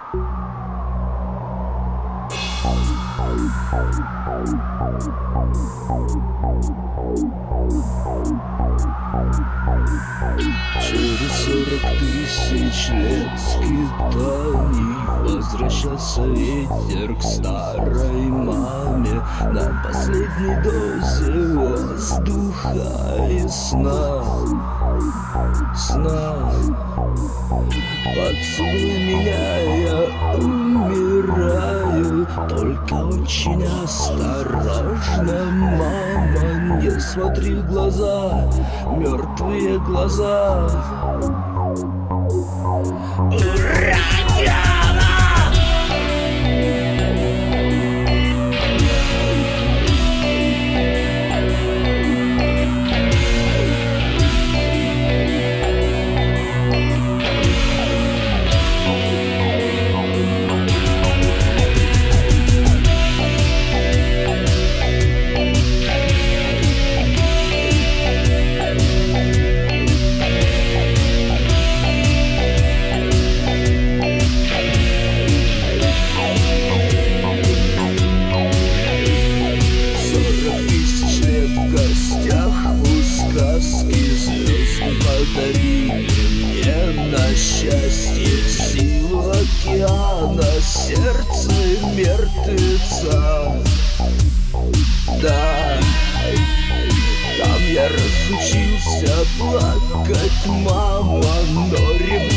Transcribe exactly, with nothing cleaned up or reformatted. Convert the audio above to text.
Через сорок тысяч лет скитаний возвращался ветер к старой маме на последней дозе воздуха и сна, сна. Поцелуй меня, я умираю, только очень осторожно, мама, не смотри в глаза, мертвые глаза. Ура, Диана! Подарили мне на счастье силу океана, сердце мертвеца. Да, там я разучился плакать, мама, но ревновать